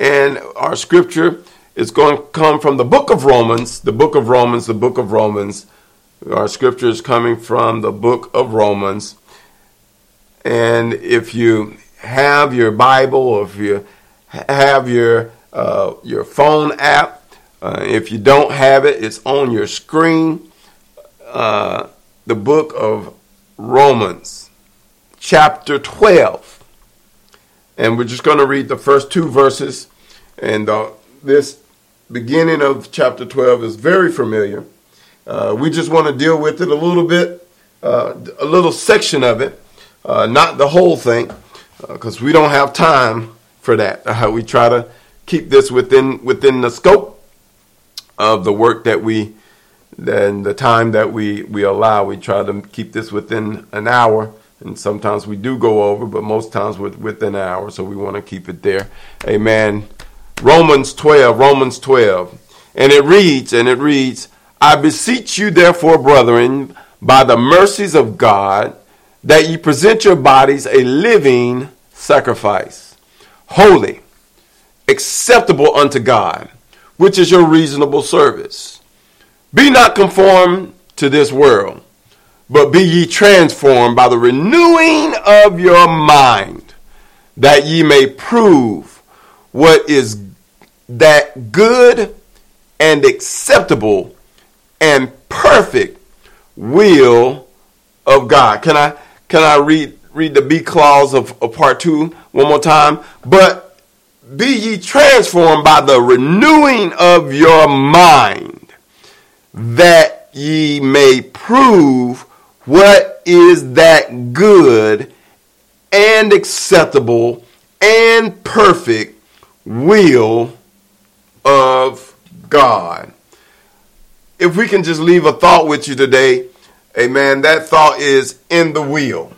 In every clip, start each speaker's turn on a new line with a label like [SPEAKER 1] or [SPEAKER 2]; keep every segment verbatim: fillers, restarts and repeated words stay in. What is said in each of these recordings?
[SPEAKER 1] And our scripture is going to come from the book of Romans, the book of Romans, the book of Romans. Our scripture is coming from the book of Romans. And if you have your Bible, or if you have your uh, your phone app, uh, if you don't have it, it's on your screen. Uh, the book of Romans, chapter twelve. And we're just going to read the first two verses. And uh, this beginning of chapter twelve is very familiar. Uh, we just want to deal with it a little bit, uh, a little section of it. Uh, not the whole thing, because uh, we don't have time for that. Uh, we try to keep this within within the scope of the work that we, and the time that we, we allow. We try to keep this within an hour, and sometimes we do go over, but most times with, within an hour, so we want to keep it there. Amen. Romans twelve, Romans twelve. And it reads, and it reads, I beseech you therefore, brethren, by the mercies of God, that ye present your bodies a living sacrifice, holy, acceptable unto God, which is your reasonable service. Be not conformed to this world, but be ye transformed by the renewing of your mind, that ye may prove what is that good and acceptable and perfect will of God. Can I can I read read the B clause of, of part two one more time? But be ye transformed by the renewing of your mind, that ye may prove what is that good and acceptable and perfect will of God. If we can just leave a thought with you today, amen, that thought is in the will.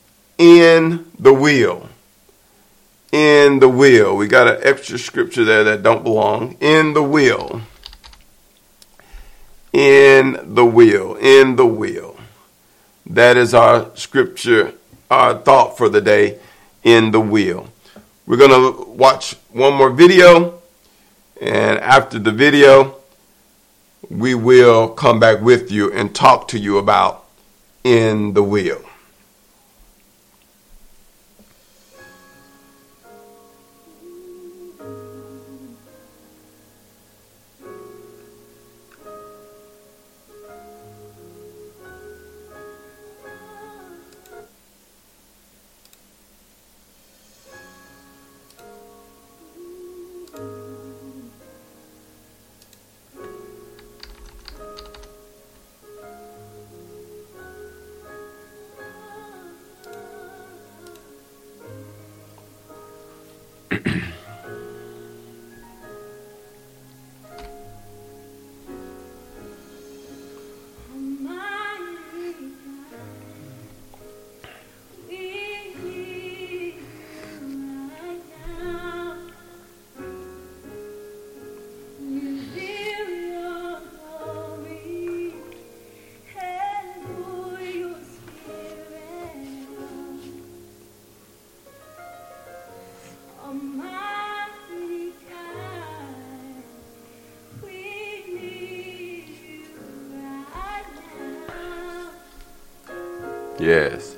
[SPEAKER 1] In the will. In the will. We got an extra scripture there that don't belong. In the will. In the will. In the will. That is our scripture, our thought for the day, in the will. We're going to watch one more video, and after the video, we will come back with you and talk to you about in the will. Yes.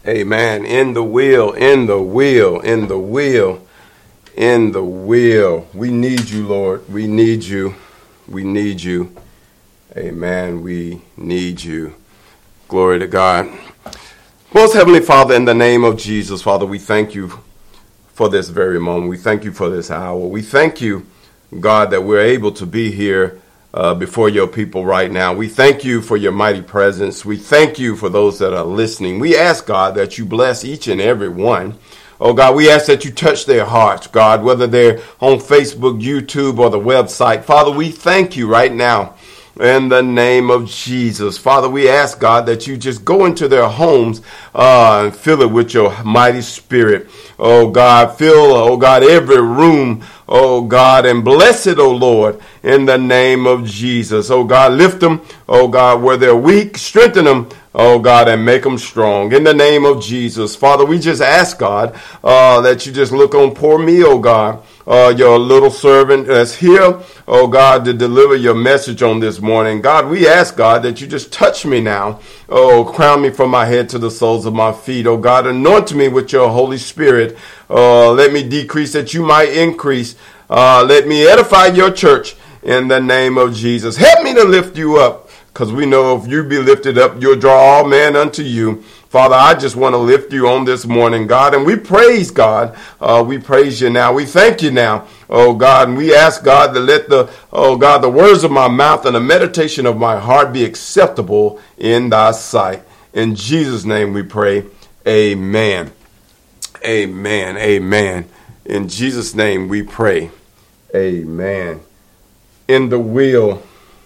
[SPEAKER 1] Amen. In the will, in the will, in the will, in the will. We need you, Lord. We need you. We need you. Amen. We need you. Glory to God. Most Heavenly Father, in the name of Jesus, Father, we thank you for this very moment. We thank you for this hour. We thank you, God, that we're able to be here uh, before your people right now. We thank you for your mighty presence. We thank you for those that are listening. We ask, God, that you bless each and every one. Oh, God, we ask that you touch their hearts, God, whether they're on Facebook, YouTube, or the website. Father, we thank you right now. In the name of Jesus. Father, we ask, God, that you just go into their homes uh, and fill it with your mighty spirit. Oh, God, fill, oh, God, every room, oh, God, and bless it, oh, Lord, in the name of Jesus. Oh, God, lift them, oh, God, where they're weak, strengthen them, oh, God, and make them strong. In the name of Jesus. Father, we just ask, God, uh, that you just look on poor me, oh, God. Uh, your little servant that's here, oh God, to deliver your message on this morning. God, we ask, God, that you just touch me now. Oh, crown me from my head to the soles of my feet. Oh God, anoint me with your Holy Spirit. Uh, let me decrease that you might increase. Uh, let me edify your church in the name of Jesus. Help me to lift you up, because we know if you be lifted up, you'll draw all men unto you. Father, I just want to lift you on this morning, God, and we praise God. Uh, we praise you now. We thank you now, oh God, and we ask God to let the, oh God, the words of my mouth and the meditation of my heart be acceptable in thy sight. In Jesus' name we pray, amen. Amen, amen. In Jesus' name we pray, amen. In the will,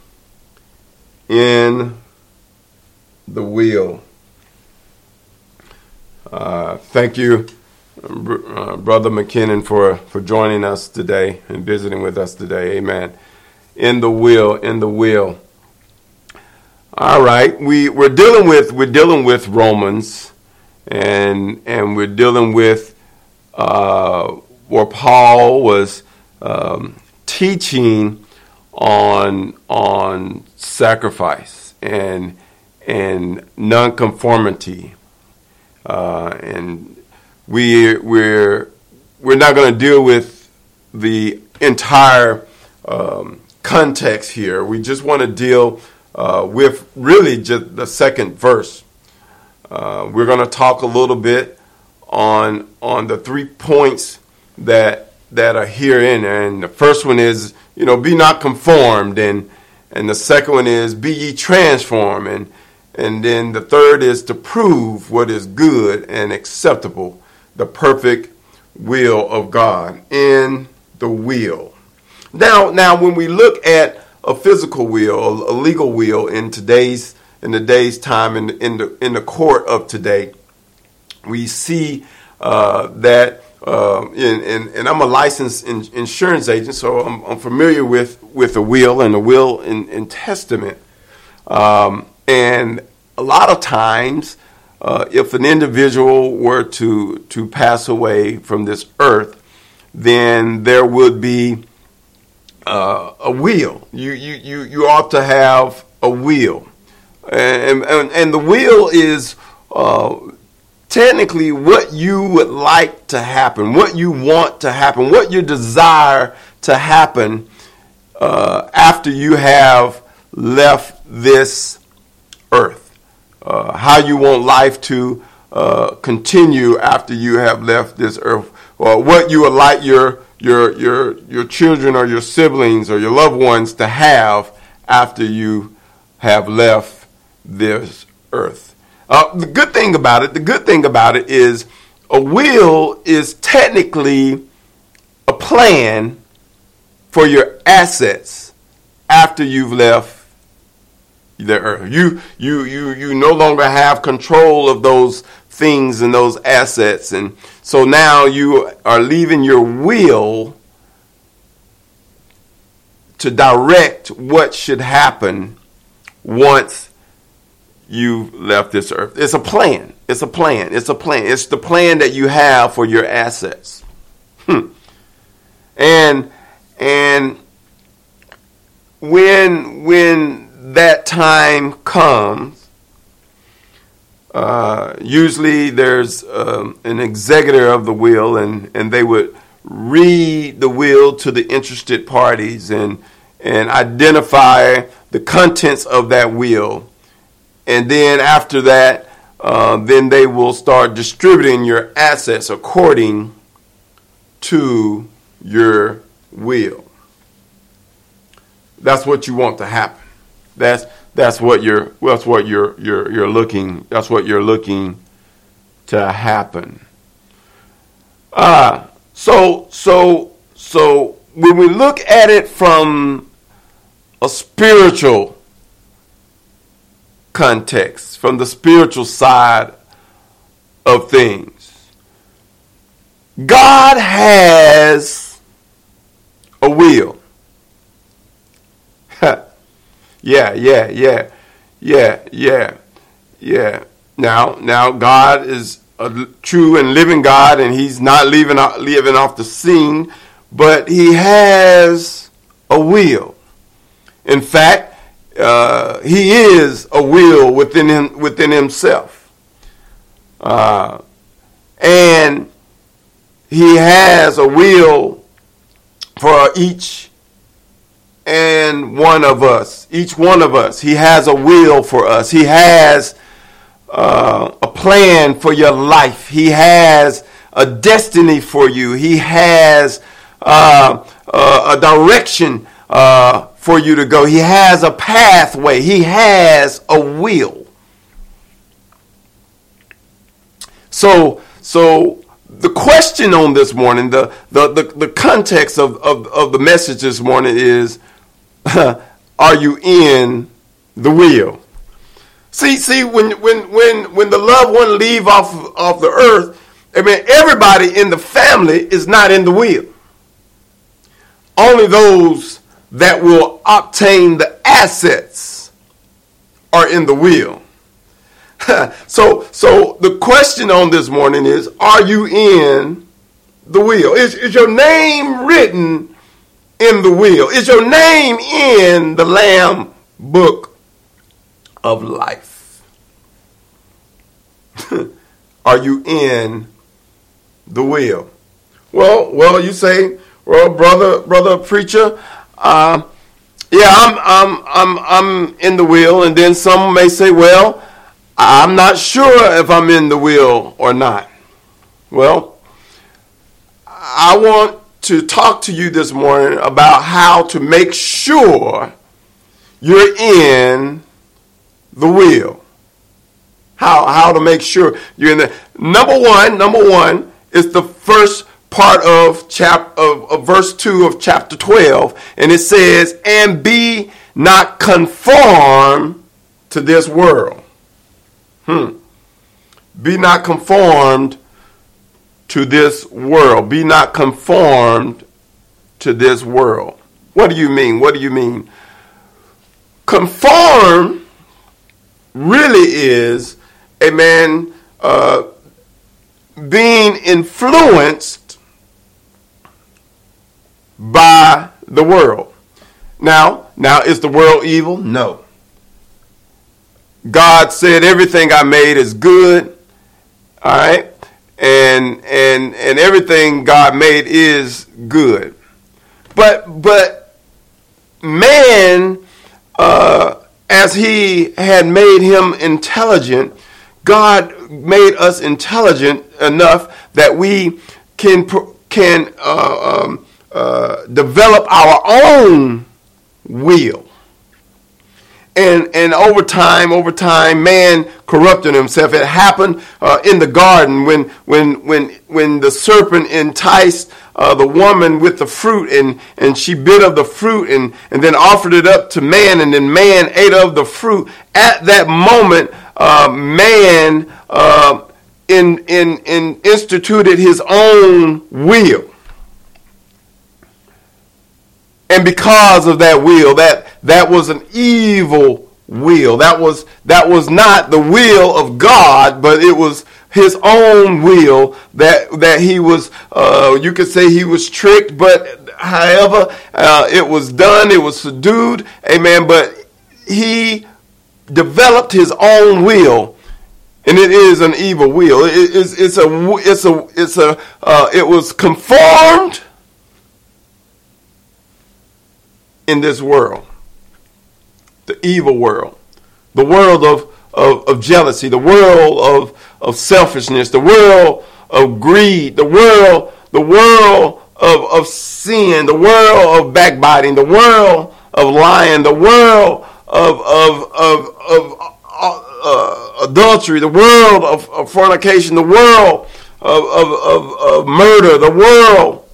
[SPEAKER 1] in the will. Uh, thank you, uh, Brother McKinnon, for, for joining us today and visiting with us today. Amen. In the will, in the will. All right, we we're dealing with we're dealing with Romans, and and we're dealing with uh, where Paul was um, teaching on on sacrifice and and nonconformity. Uh, and we we're we're not going to deal with the entire um, context here. We just want to deal uh, with really just the second verse. Uh, we're going to talk a little bit on on the three points that that are herein. And the first one is, you know, be not conformed, and and the second one is be ye transformed, and And then the third is to prove what is good and acceptable, the perfect will of God, in the will. Now, now, when we look at a physical will, a legal will in today's in today's time, in in the in the court of today, we see uh, that. Uh, in, in, and I'm a licensed in, insurance agent, so I'm, I'm familiar with with the will and the will and, and testament. Um, And a lot of times, uh, if an individual were to to pass away from this earth, then there would be uh, a will. You you you you ought to have a will, and and, and the will is uh, technically what you would like to happen, what you want to happen, what you desire to happen uh, after you have left this earth, uh, how you want life to uh, continue after you have left this earth, or what you would like your your your your children or your siblings or your loved ones to have after you have left this earth. Uh, the good thing about it, the good thing about it is a will is technically a plan for your assets after you've left the earth. You, you, you, you no longer have control of those things and those assets. And so now you are leaving your will to direct what should happen once you've left this earth. It's a plan. It's a plan. It's a plan. It's the plan that you have for your assets. Hmm. And, and when, when, that time comes, Uh, usually there's um, an executor of the will, and, and they would read the will to the interested parties and and identify the contents of that will. And then after that, uh, then they will start distributing your assets according to your will. That's what you want to happen. That's that's what you're that's what you're you're you're looking that's what you're looking to happen. Uh so so so when we look at it from a spiritual context, from the spiritual side of things, God has a will. Yeah, yeah, yeah, yeah, yeah, yeah. Now, now God is a true and living God, and He's not leaving off, leaving off the scene, but He has a will. In fact, uh, He is a will within him, within Himself, uh, and He has a will for each and one of us, each one of us. He has a will for us. He has uh, a plan for your life. He has a destiny for you. He has uh, uh, a direction uh, for you to go. He has a pathway. He has a will. So, so the question on this morning, the the the, the context of, of, of the message this morning is, are you in the will? See, see, when when when when the loved one leave off off the earth, I mean, everybody in the family is not in the will. Only those that will obtain the assets are in the will. so, so the question on this morning is: are you in the will? Is is your name written in the will? Is your name in the Lamb Book of Life? Are you in the will? Well, well, you say, well, brother, brother preacher, uh, yeah, I'm, I'm, I'm, I'm in the will, and then some may say, well, I'm not sure if I'm in the will or not. Well, I want to talk to you this morning about how to make sure you're in the will. How how to make sure you're in the number one. Number one is the first part of chap of, of verse two of chapter twelve, and it says, "And be not conformed to this world." Hmm. Be not conformed to this world. Be not conformed to this world. What do you mean? What do you mean? Conform really is a man uh, being influenced by the world. Now, now is the world evil? No. God said everything I made is good. All right. And and and everything God made is good, but but man, uh, as He had made him intelligent, God made us intelligent enough that we can can uh, um, uh, develop our own will. And and over time, over time, man corrupted himself. It happened uh, in the garden when when when when the serpent enticed uh, the woman with the fruit, and, and she bit of the fruit and, and then offered it up to man, and then man ate of the fruit. At that moment, uh, man uh, in, in in instituted his own will. And because of that will, that that was an evil will. That was that was not the will of God, but it was his own will that that he was. Uh, you could say he was tricked, but however uh, it was done, it was subdued. Amen. But he developed his own will, And it is an evil will. It, it's, it's a, it's a, it's a, uh, it was conformed in this world, the evil world, the world of, of, of jealousy, the world of, of selfishness, the world of greed, the world, the world of, of sin, the world of backbiting, the world of lying, the world of, of, of, of, uh, uh, adultery, the world of, of fornication, the world of, of, of, of murder, the world,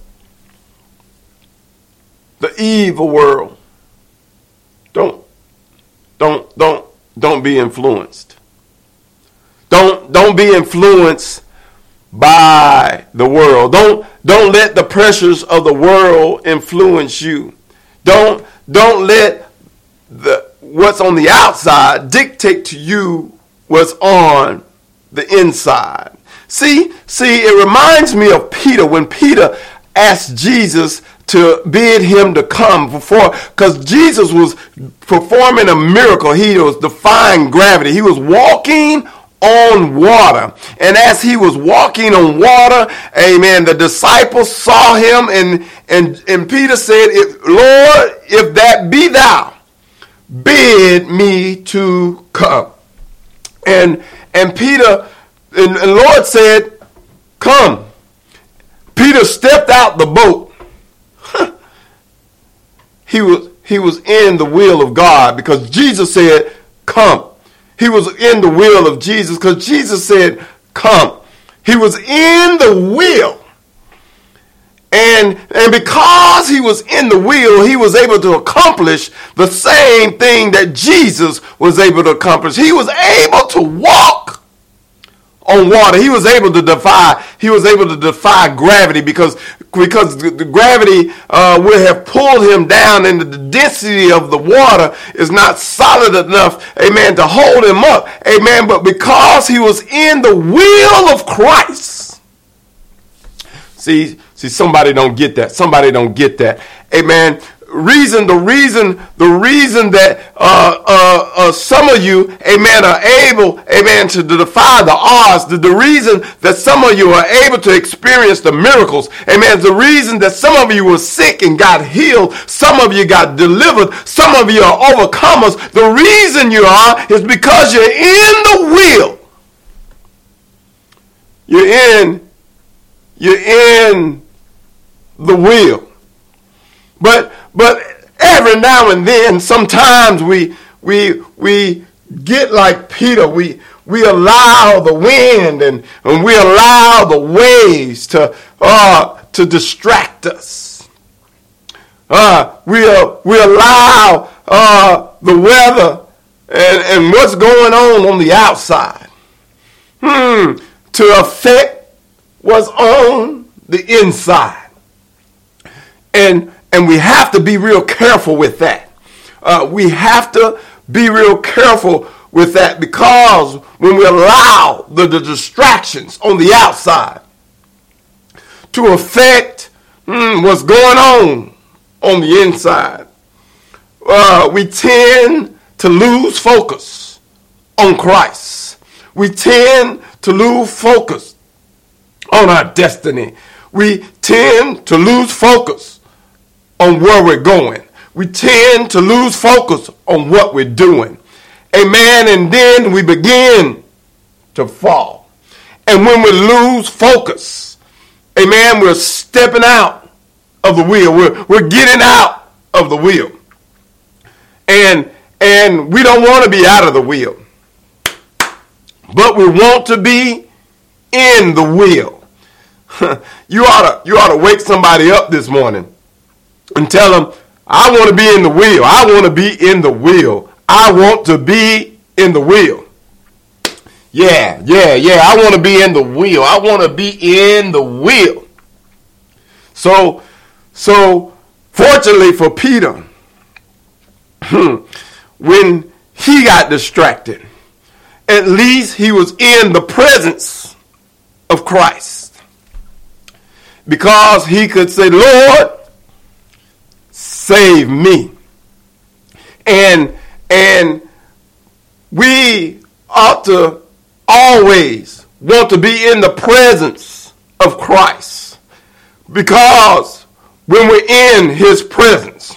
[SPEAKER 1] the evil world. Don't, don't, don't, don't be influenced. Don't, don't be influenced by the world. Don't, don't let the pressures of the world influence you. Don't, don't let the what's on the outside dictate to you what's on the inside. See, see, it reminds me of Peter when Peter asked Jesus to bid him to come before, because Jesus was performing a miracle. He was defying gravity. He was walking on water. And as he was walking on water, amen, the disciples saw him, and, and, and Peter said, if, Lord, if that be thou, bid me to come. And and Peter, and, and Lord said, come. Peter stepped out the boat. he was he was in the will of God because Jesus said, come. He was in the will of Jesus because Jesus said, come. He was in the will. And, and because he was in the will, he was able to accomplish the same thing that Jesus was able to accomplish. He was able to walk on water. He was able to defy, he was able to defy gravity because, because the, the gravity uh, would have pulled him down, and the density of the water is not solid enough, amen, to hold him up, amen. But because he was in the will of Christ, see, See, somebody don't get that. Somebody don't get that. Amen. Reason, the reason, the reason that uh, uh, uh, some of you, amen, are able, amen, to defy the odds, the, the reason that some of you are able to experience the miracles, amen, the reason that some of you were sick and got healed, some of you got delivered, some of you are overcomers, the reason you are is because you're in the will. You're in, you're in the will. But but every now and then, sometimes we we we get like Peter. We we allow the wind and, and we allow the waves to uh to distract us. Uh we uh, we allow uh the weather and, and what's going on on the outside hmm to affect what's on the inside. And and we have to be real careful with that. Uh, we have to be real careful with that because when we allow the, the distractions on the outside to affect mm, what's going on on the inside, uh, we tend to lose focus on Christ. We tend to lose focus on our destiny. We tend to lose focus on where we're going. We tend to lose focus on what we're doing. Amen. And then we begin to fall. And when we lose focus, amen, we're stepping out of the wheel. We're, we're getting out of the wheel. And, and we don't want to be out of the wheel. But we want to be in the wheel. you ought to, you ought to wake somebody up this morning and tell them, I want to be in the wheel. I want to be in the wheel. I want to be in the wheel. Yeah, yeah, yeah. I want to be in the wheel. I want to be in the wheel. So, so fortunately for Peter, when he got distracted, at least he was in the presence of Christ. Because he could say, Lord, save me. And and we ought to always want to be in the presence of Christ, because when we're in his presence,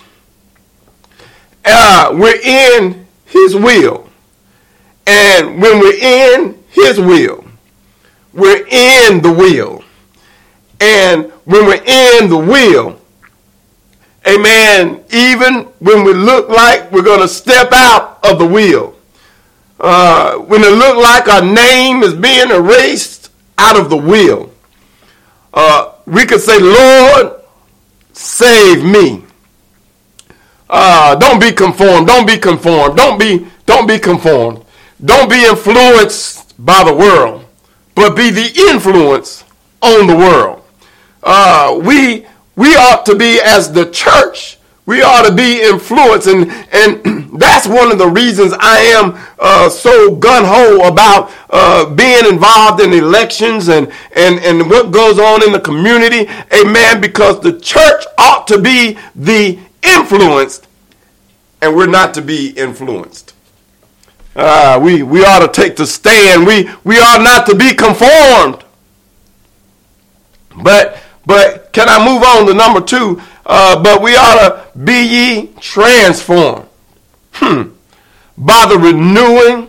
[SPEAKER 1] uh, we're in his will. And when we're in his will, we're in the will. And when we're in the will, amen, even when we look like we're going to step out of the will, uh, when it look like our name is being erased out of the will, uh, we could say, Lord, save me. Uh, don't be conformed. Don't be conformed. Don't be, don't be conformed. Don't be influenced by the world, but be the influence on the world. Uh, we we ought to be, as the church, we ought to be influenced, and and that's one of the reasons I am uh, so gung-ho about uh, being involved in elections and, and, and what goes on in the community. Amen. Because the church ought to be the influenced, and we're not to be influenced. Uh, we, we ought to take the stand. We, we ought not to be conformed. But but can I move on to number two? Uh, but we ought to be ye transformed hmm, by the renewing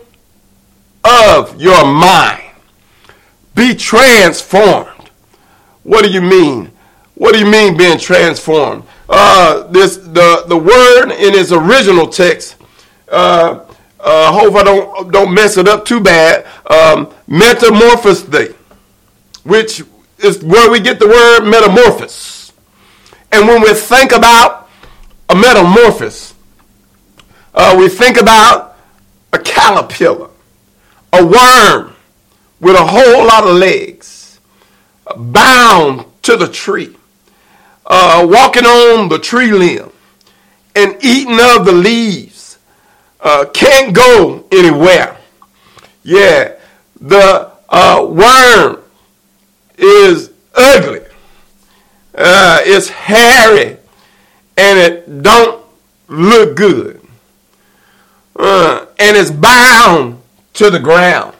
[SPEAKER 1] of your mind. Be transformed. What do you mean? What do you mean being transformed? Uh, this the, the word in its original text, uh, uh, hope I don't don't mess it up too bad, um, metamorphose, which is where we get the word metamorphosis. And when we think about a metamorphosis, uh, we think about a caterpillar, a worm with a whole lot of legs, bound to the tree, uh, walking on the tree limb and eating of the leaves, uh, can't go anywhere. Yeah, the uh, worm is ugly, uh, it's hairy, and it don't look good, uh, and it's bound to the ground.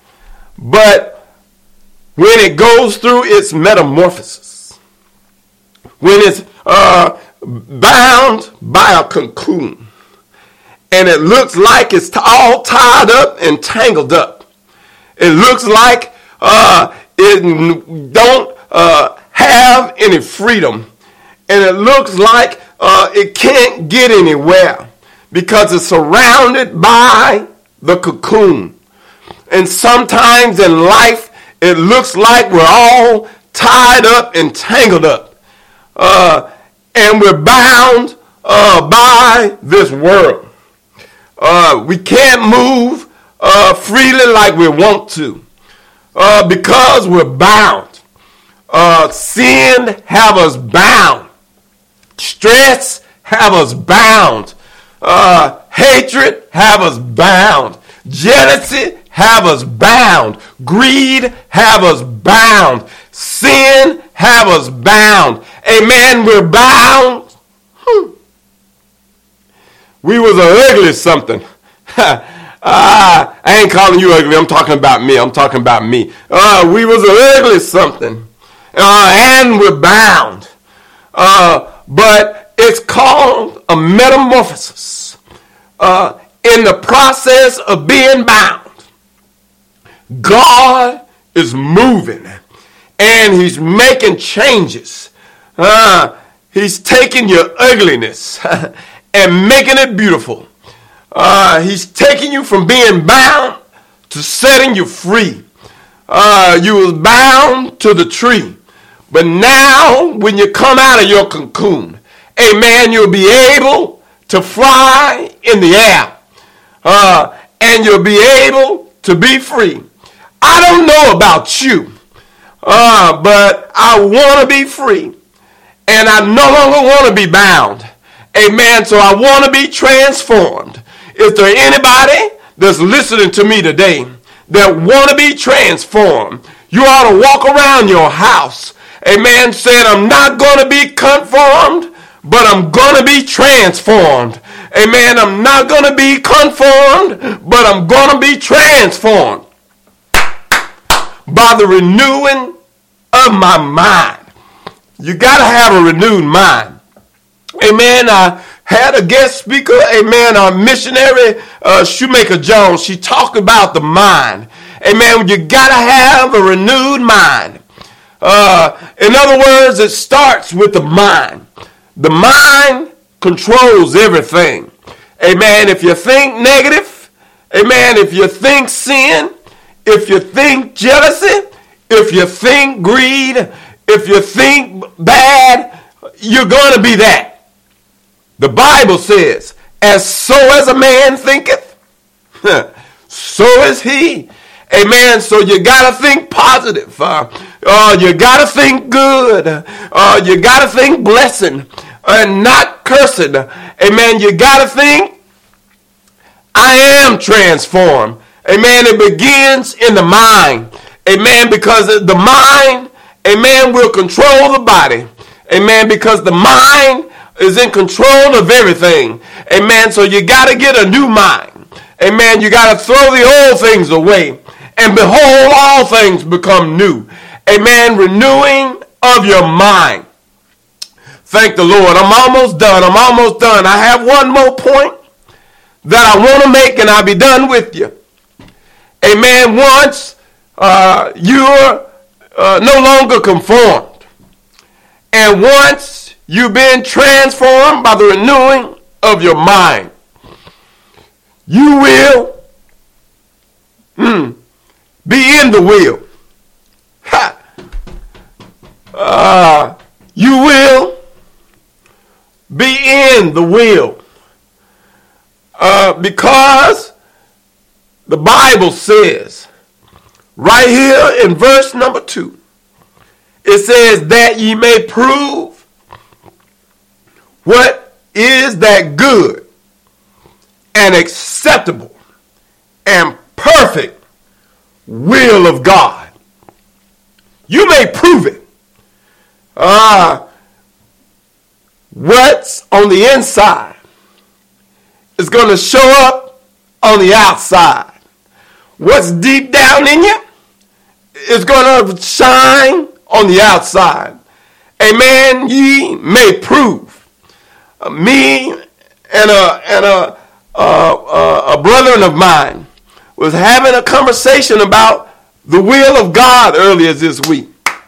[SPEAKER 1] But when it goes through its metamorphosis, when it's uh, bound by a cocoon, and it looks like it's all tied up and tangled up, it looks like uh, it don't uh, have any freedom, and it looks like uh, it can't get anywhere because it's surrounded by the cocoon. And sometimes in life it looks like we're all tied up and tangled up, uh, and we're bound uh, by this world. Uh, we can't move uh, freely like we want to. Uh, because we're bound. Uh, sin have us bound. Stress have us bound. Uh, hatred have us bound. Jealousy have us bound. Greed have us bound. Sin have us bound. Amen. We're bound. Hmm. We was a ugly something. Ah, I ain't calling you ugly. I'm talking about me. I'm talking about me. Uh, we was ugly something. Uh, and we're bound. Uh, but it's called a metamorphosis. Uh, in the process of being bound, God is moving and he's making changes. Uh, he's taking your ugliness and making it beautiful. Uh, he's taking you from being bound to setting you free. Uh, you was bound to the tree. But now when you come out of your cocoon, amen, you'll be able to fly in the air. Uh, and you'll be able to be free. I don't know about you, uh, but I want to be free. And I no longer want to be bound. Amen. So I want to be transformed. Is there anybody that's listening to me today that want to be transformed? You ought to walk around your house, amen, saying, I'm not going to be conformed, but I'm going to be transformed. Amen. I'm not going to be conformed, but I'm going to be transformed. by the renewing of my mind. You got to have a renewed mind. Amen. I had a guest speaker, amen, a missionary, uh, Shoemaker Jones. She talked about the mind. Amen. You got to have a renewed mind. Uh, in other words, it starts with the mind. The mind controls everything. Amen. If you think negative, amen, if you think sin, if you think jealousy, if you think greed, if you think bad, you're going to be that. The Bible says, as so as a man thinketh, so is he. Amen. So you got to think positive. Uh, uh, you got to think good. Uh, you got to think blessing and not cursing. Amen. You got to think, I am transformed. Amen. It begins in the mind. Amen. Because the mind, amen, will control the body. Amen. Because the mind is in control of everything. Amen. So you got to get a new mind. Amen. You got to throw the old things away. And behold, all things become new. Amen. Renewing of your mind. Thank the Lord. I'm almost done. I'm almost done. I have one more point that I want to make, and I'll be done with you. Amen. Once uh, you're uh, no longer conformed, and once you've been transformed by the renewing of your mind, you will mm, be in the will. Ha. Uh, you will be in the will. Uh, because the Bible says, right here in verse number two, it says that ye may prove what is that good and acceptable and perfect will of God. You may prove it. Ah, uh, what's on the inside is going to show up on the outside. What's deep down in you is going to shine on the outside. Amen. Ye may prove. Uh, me and a and a uh, a brethren of mine was having a conversation about the will of God earlier this week,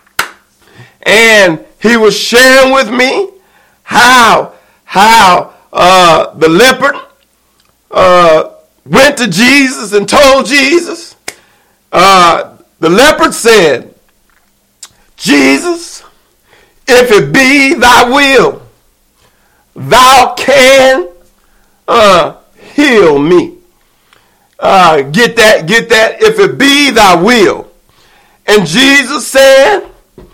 [SPEAKER 1] and he was sharing with me how how uh, the leopard uh, went to Jesus and told Jesus. Uh, the leopard said, Jesus, if it be thy will, thou can uh, heal me. Uh, get that, get that. If it be thy will. And Jesus said,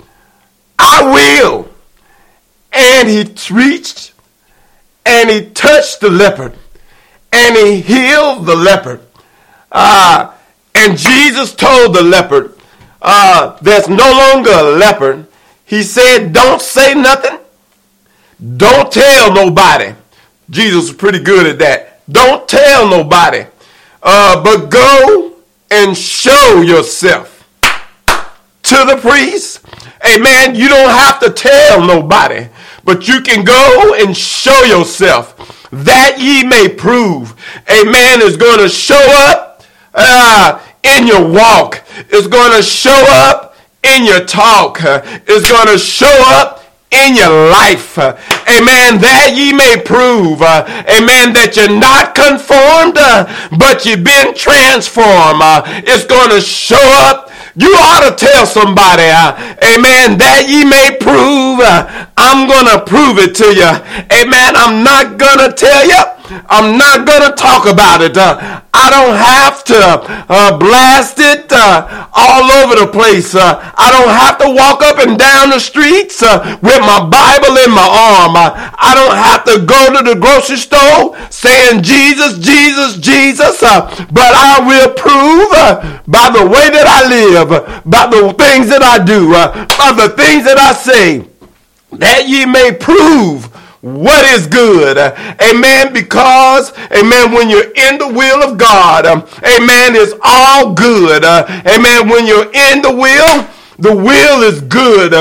[SPEAKER 1] I will. And he reached and he touched the leopard and he healed the leopard. Uh, and Jesus told the leopard, uh, there's no longer a leopard. He said, don't say nothing. Don't tell nobody. Jesus was pretty good at that. Don't tell nobody. Uh, but go and show yourself to the priest. Amen. You don't have to tell nobody, but you can go and show yourself that ye may prove. Amen. Is going to show up uh, in your walk. It's going to show up in your talk. It's going to show up in your life. Amen. That ye may prove. Uh, amen. That you're not conformed, uh, but you've been transformed. Uh, it's going to show up. You ought to tell somebody, uh, amen, that ye may prove. Uh, I'm going to prove it to you. Amen. I'm not going to tell you. I'm not going to talk about it. Uh, I don't have to uh, blast it uh, all over the place. Uh, I don't have to walk up and down the streets uh, with my Bible in my arm. Uh, I don't have to go to the grocery store saying Jesus, Jesus, Jesus. Uh, but I will prove uh, by the way that I live, uh, by the things that I do, uh, by the things that I say, that ye may prove what is good. Amen. Because, amen, when you're in the will of God, amen, it's all good. Amen. When you're in the will, the will is good.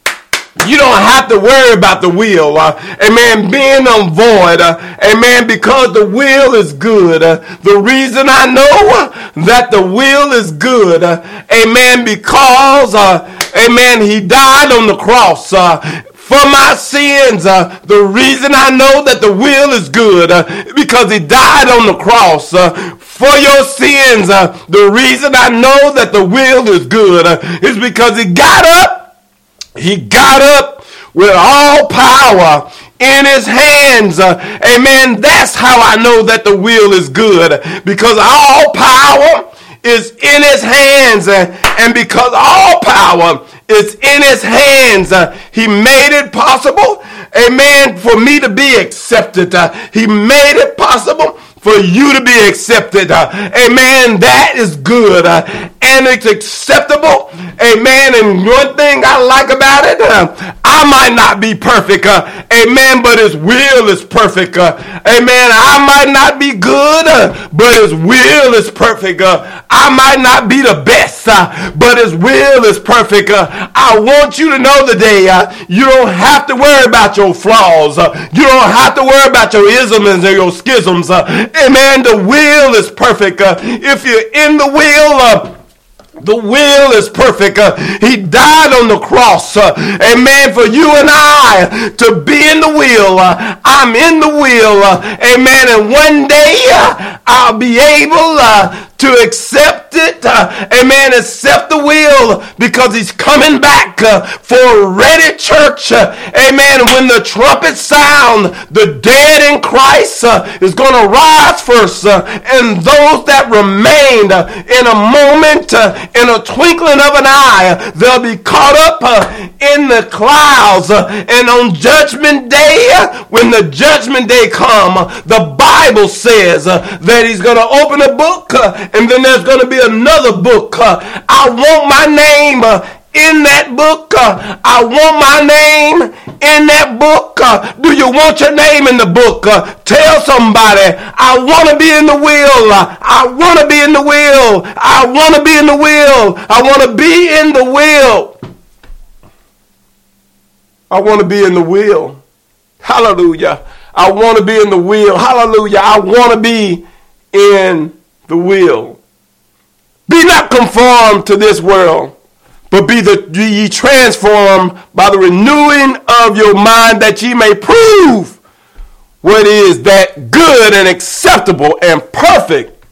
[SPEAKER 1] You don't have to worry about the will. Uh, amen. Being on void. Uh, amen. Because the will is good. Uh, the reason I know that the will is good. Uh, amen. Because, uh, amen, he died on the cross. Uh, For my sins, uh, the reason I know that the will is good, uh, because he died on the cross. Uh, for your sins, uh, the reason I know that the will is good uh, is because he got up. He got up with all power in his hands. Uh, amen. That's how I know that the will is good, because all power is in his hands, uh, and because all power is in his hands, uh, he made it possible, amen, for me to be accepted. Uh, he made it possible for you to be accepted. Uh, amen. That is good. Uh, and it's acceptable. Amen. And one thing I like about it, uh, I might not be perfect. Uh, amen. But his will is perfect. Uh, amen. I might not be good, uh, but his will is perfect. Uh, I might not be the best, uh, but his will is perfect. Uh, I want you to know today, uh, you don't have to worry about your flaws. Uh, you don't have to worry about your isms or your schisms. Uh, amen. The will is perfect. Uh, if you're in the will, uh, the will is perfect. Uh, he died on the cross. Uh, amen. For you and I to be in the will. Uh, I'm in the will. Uh, amen. And one day uh, I'll be able uh, to accept it. Uh, amen. Accept the will, because he's coming back uh, for a ready church. Uh, amen. When the trumpet sound, the dead in Christ uh, is going to rise first. Uh, and those that remained uh, in a moment, uh, in a twinkling of an eye, uh, they'll be caught up uh, in the clouds. Uh, and on judgment day, uh, when the judgment day come, uh, the Bible says uh, that he's going to open a book, uh, and then there's going to be another book. Uh, I want my name uh, in that book. Uh, I want my name in that book. Uh, do you want your name in the book? Uh, tell somebody, I want to be in the will. Uh, I want to be in the will. I want to be in the will. I want to be in the will. I want to be in the will. Hallelujah. I want to be in the will. Hallelujah. I want to be in the will. Be not conformed to this world, but be, the, be ye transformed by the renewing of your mind, that ye may prove what is that good and acceptable and perfect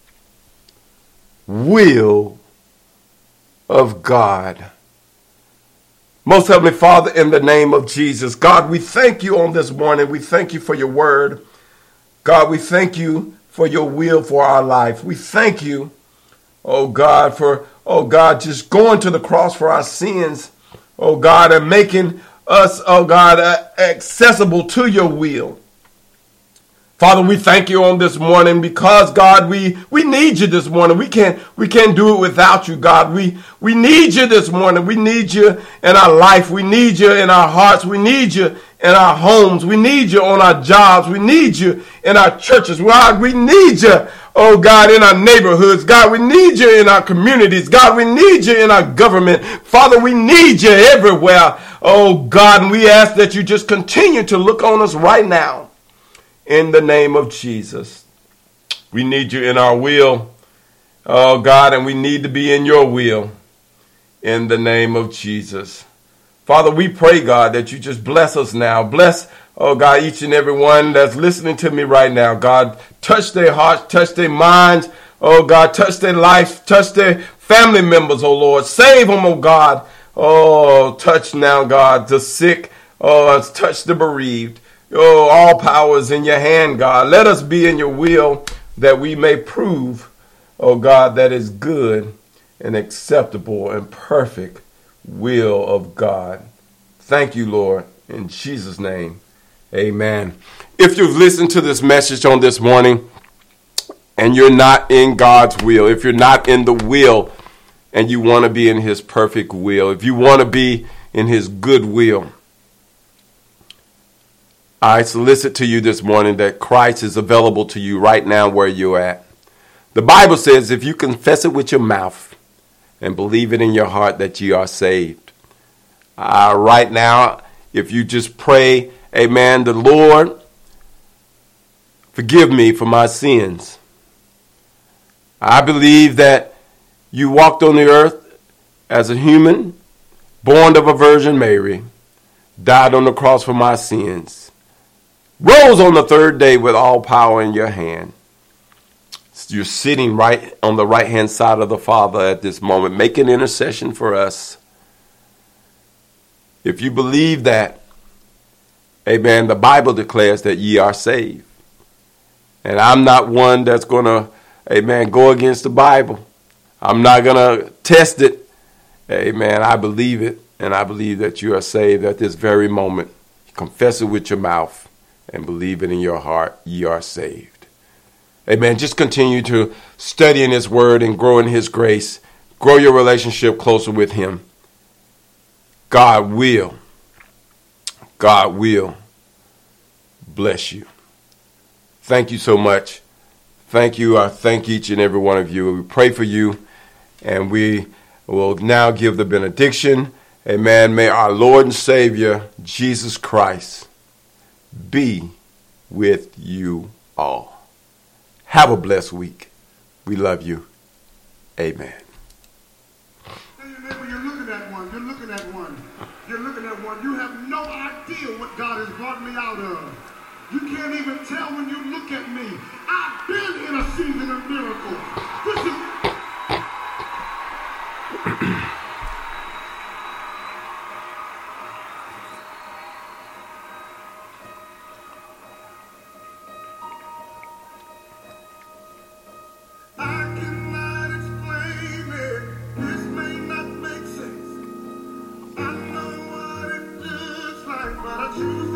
[SPEAKER 1] will of God. Most Heavenly Father, in the name of Jesus, God, we thank you on this morning. We thank you for your word. God, we thank you for your will for our life. We thank you, oh God, for, oh God, just going to the cross for our sins, oh God, and making us, oh God, uh, accessible to your will. Father, we thank you on this morning, because God, we, we need you this morning. We can't, we can't do it without you, God. We, we need you this morning. We need you in our life. We need you in our hearts. We need you in our homes. We need you on our jobs. We need you in our churches. God, we need you, oh God, in our neighborhoods. God, we need you in our communities. God, we need you in our government. Father, we need you everywhere. Oh God, and we ask that you just continue to look on us right now. In the name of Jesus. We need you in our will, oh God, and we need to be in your will. In the name of Jesus. Father, we pray, God, that you just bless us now. Bless, oh God, each and every one that's listening to me right now. God, touch their hearts, touch their minds. Oh God, touch their life, touch their family members, oh Lord. Save them, oh God. Oh, touch now, God, the sick. Oh, touch the bereaved. Oh, all power is in your hand, God. Let us be in your will, that we may prove, oh God, that is good and acceptable and perfect will of God. Thank you, Lord. In Jesus' name, amen. If you've listened to this message on this morning and you're not in God's will, if you're not in the will and you want to be in his perfect will, if you want to be in his good will, I solicit to you this morning that Christ is available to you right now where you're at. The Bible says if you confess it with your mouth and believe it in your heart that you are saved. Uh, right now, if you just pray, amen, the Lord, forgive me for my sins. I believe that you walked on the earth as a human, born of a Virgin Mary, died on the cross for my sins, rose on the third day with all power in your hand. You're sitting right on the right-hand side of the Father at this moment, making intercession for us. If you believe that, amen, the Bible declares that ye are saved. And I'm not one that's going to, amen, go against the Bible. I'm not going to test it. Amen, I believe it, and I believe that you are saved at this very moment. Confess it with your mouth and believe it in your heart. Ye are saved. Amen. Just continue to study in his word and grow in his grace. Grow your relationship closer with him. God will, God will bless you. Thank you so much. Thank you. I thank each and every one of you. We pray for you, and we will now give the benediction. Amen. May our Lord and Savior, Jesus Christ, be with you all. Have a blessed week. We love you. Amen.
[SPEAKER 2] Hey, your neighbor, you're looking at one. You're looking at one. You're looking at one. You have no idea what God has brought me out of. You can't even tell when you look at me. I've been in a season of miracles. This is... choose